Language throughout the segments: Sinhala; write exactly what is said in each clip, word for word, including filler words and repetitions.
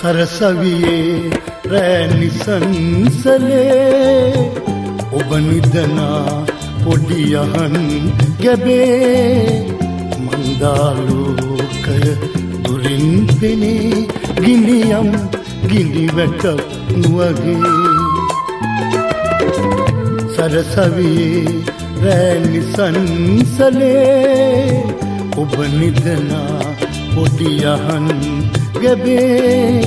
සරසවියේ රෑ නිසංසලේ ඔබ නිදනා පොඩි යහන් ගැබේ මන්දාලෝකය දුරින් පෙනී ගිනියම් ගිනි වැටක් වගේ සරසවියේ රෑ නිසංසලේ ඔබ නිදනා පොඩි යහන් ගැබේ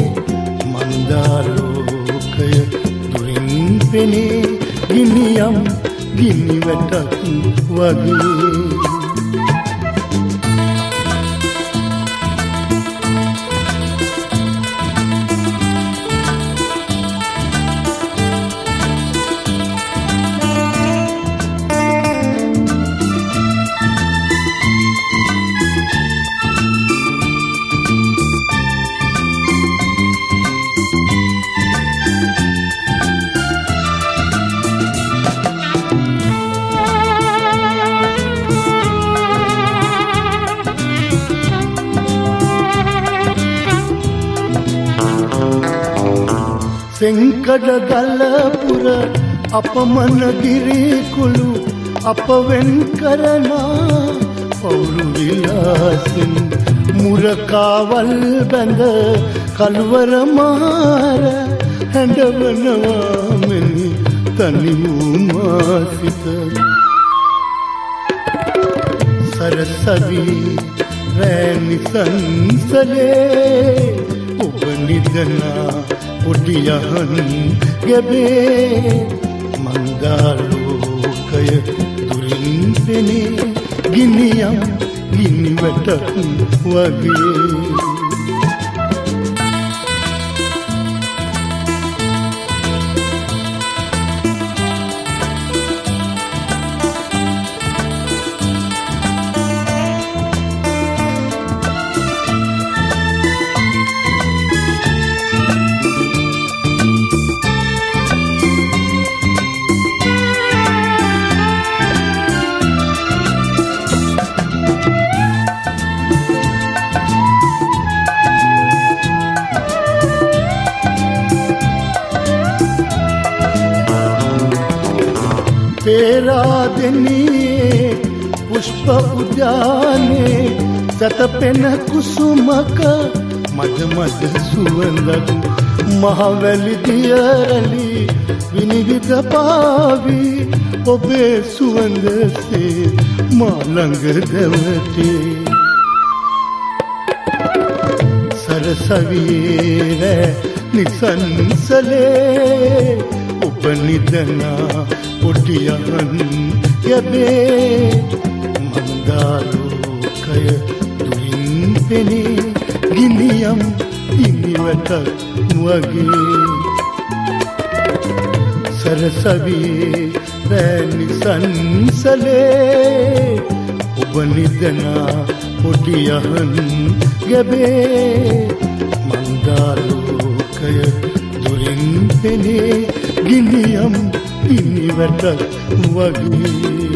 මන්දාලෝකය දුරින් පෙනී ගිනියම් ගිනි වැටක් වගේ සෙංකඩ ගල්පුර අපමණ ගිරිකුළු අප වෙන් කරනා පවුරු විලාසින් මුරකාවල් බැඳ කළුවර මාර හැඬවනවා මෙනි තනි වූ මාසිත සරසවි රෑ නිසංසලේ ඔබ නිදනා පොඩි යහන් ගැබේ මන්දාලෝකය දුරින් පෙනී ගිනියම් ගිනි වැටක් වගේ පේරාදෙනියේ පුෂ්ප උද්‍යානයේ සතපෙන කුසුමක මද මද සුවඳක් මහවැලි දියරලි විනිවිද පාවි ඔබේ සුවඳසේ මා ළඟ දැවටේ සරසවියේ නිසංසලේ ඔබ නිදනා පොඩි යහන් ගැබේ මන්දාලෝකය දුරින් පෙනී ගිනියම් ගිනි වැටක් වගේ සරසවියේ රෑ නිසංසලේ ඔබ නිදනා පොඩි යහන් ගැබේ මන්දාලෝකය දුරින් පෙනී ගිනියම් ගිනි වැටක් වගේ